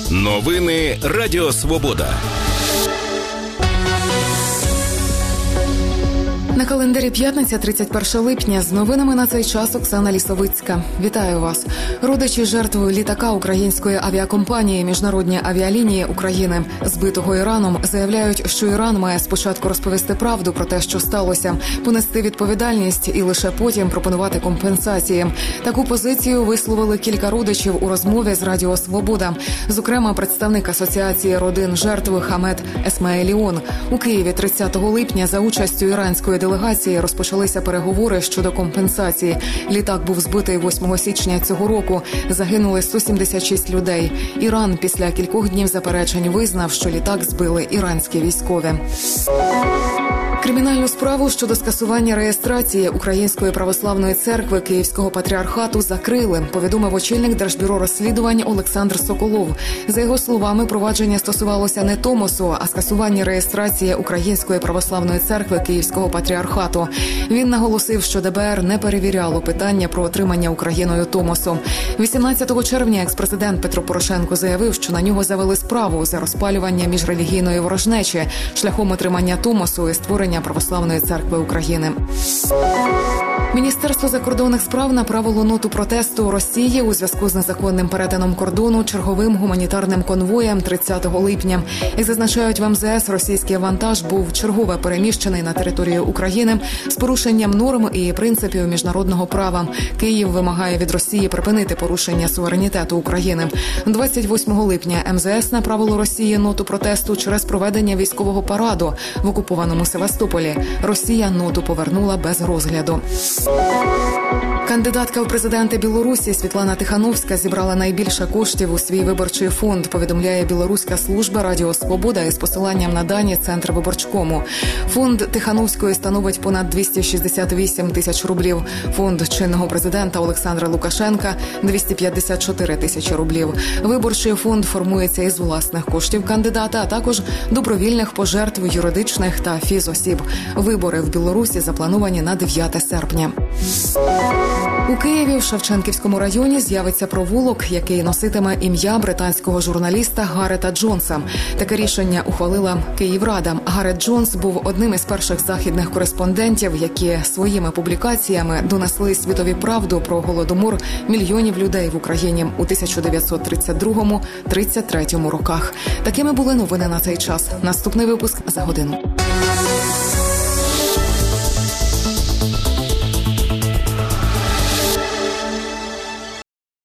Новини Радіо Свобода. На календарі п'ятниця, 31 липня. З новинами на цей час Оксана Лісовицька. Вітаю вас. Родичі жертви літака української авіакомпанії «Міжнародні авіалінії України», збитого Іраном, заявляють, що Іран має спочатку розповісти правду про те, що сталося, понести відповідальність і лише потім пропонувати компенсації. Таку позицію висловили кілька родичів у розмові з Радіо Свобода. Зокрема, представник Асоціації родин жертв Хамед Есмаеліон. У Києві 30 липня за участю іранської делегації розпочалися переговори щодо компенсації. Літак був збитий 8 січня цього року. Загинули 176 людей. Іран після кількох днів заперечень визнав, що літак збили іранські військові. Кримінальну справу щодо скасування реєстрації Української православної церкви Київського патріархату закрили, повідомив очільник Держбюро розслідувань Олександр Соколов. За його словами, провадження стосувалося не Томосу, а скасування реєстрації Української православної церкви Київського патріархату. Він наголосив, що ДБР не перевіряло питання про отримання Україною Томосу. 18 червня експрезидент Петро Порошенко заявив, що на нього завели справу за розпалювання міжрелігійної ворожнечі шляхом отримання Томосу і створення Православної церкви України. Міністерство закордонних справ направило ноту протесту Росії у зв'язку з незаконним перетином кордону черговим гуманітарним конвоєм 30 липня. Як зазначають в МЗС, російський вантаж був чергове переміщений на територію України з порушенням норм і принципів міжнародного права. Київ вимагає від Росії припинити порушення суверенітету України. 28 липня МЗС направило Росії ноту протесту через проведення військового параду в окупованому Севастополі. Росія ноту повернула без розгляду. Кандидатка в президенти Білорусі Світлана Тихановська зібрала найбільше коштів у свій виборчий фонд, повідомляє білоруська служба Радіо Свобода із посиланням на дані Центрвиборчкому. Фонд Тихановської становить понад 268 тисяч рублів. Фонд чинного президента Олександра Лукашенка – 254 тисячі рублів. Виборчий фонд формується із власних коштів кандидата, а також добровільних пожертв юридичних та фізосіб. Вибори в Білорусі заплановані на 9 серпня. У Києві в Шевченківському районі з'явиться провулок, який носитиме ім'я британського журналіста Гарета Джонса. Таке рішення ухвалила Київрада. Гарет Джонс був одним із перших західних кореспондентів, які своїми публікаціями донесли світові правду про голодомор мільйонів людей в Україні у 1932-33 роках. Такими були новини на цей час. Наступний випуск за годину.